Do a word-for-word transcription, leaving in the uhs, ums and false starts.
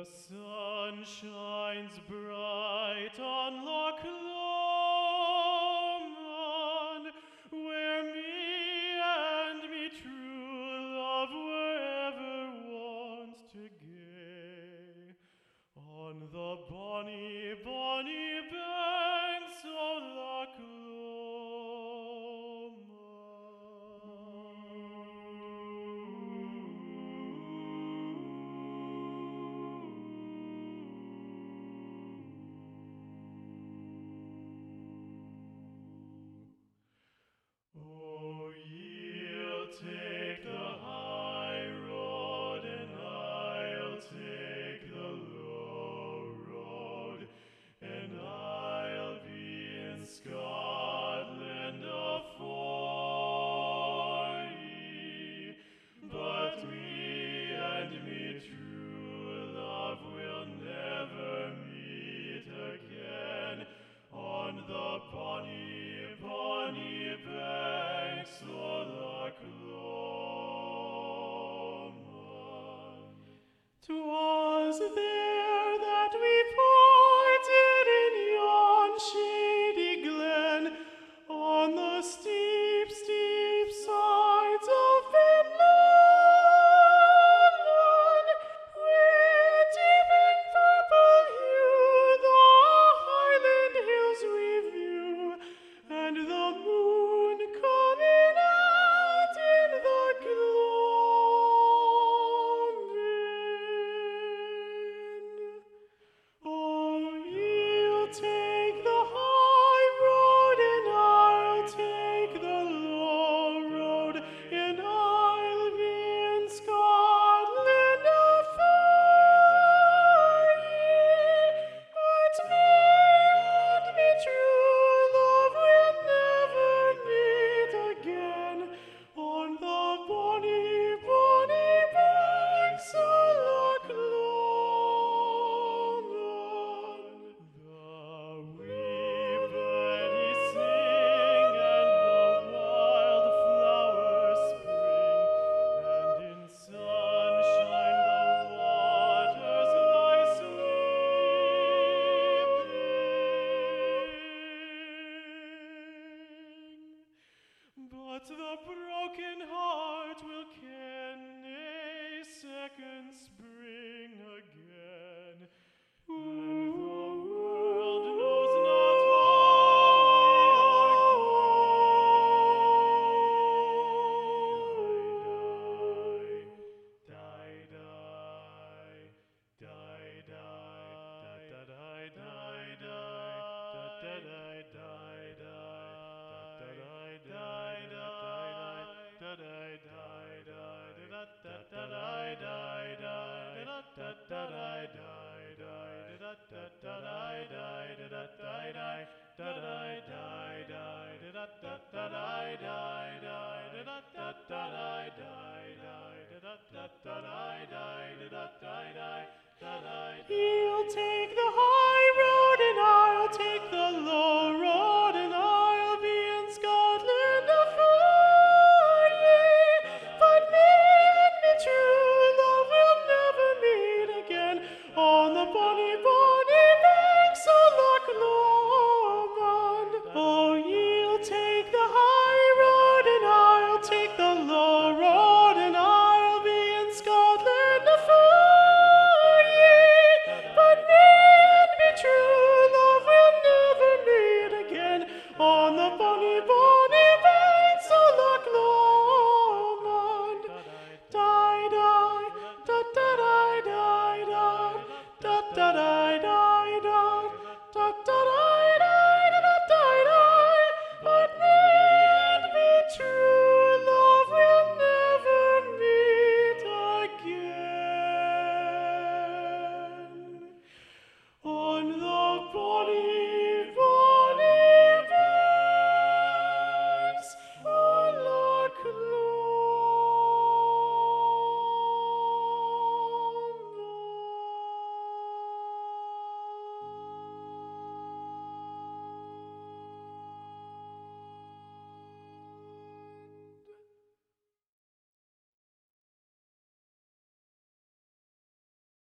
The sun shines bright on Loch Lomond, where me and me true love were ever wont to gae, on the bonny, bonny banks of Loch Take the high road and I'll take the low road, and I'll be in Scotland afore ye. But me and me true love will never meet again on the bonny, bonny banks of Loch Lomond. 'Twas there that we parted in yon shady glen, on the steep, steep sides of Ben Lomond, where deep in purple hue the Highland hills we view, and the moon coming out in the gloaming. Oh, ye'll take the high road and I'll take the low road, and I'll be in Scotland afore ye. But me and me true love will never meet again on the bonny, bonny banks of Loch Lomond. The wee birdies sing and the wild flowers spring, and in sunshine the waters lie sleeping. But the broken heart will ken a second spring.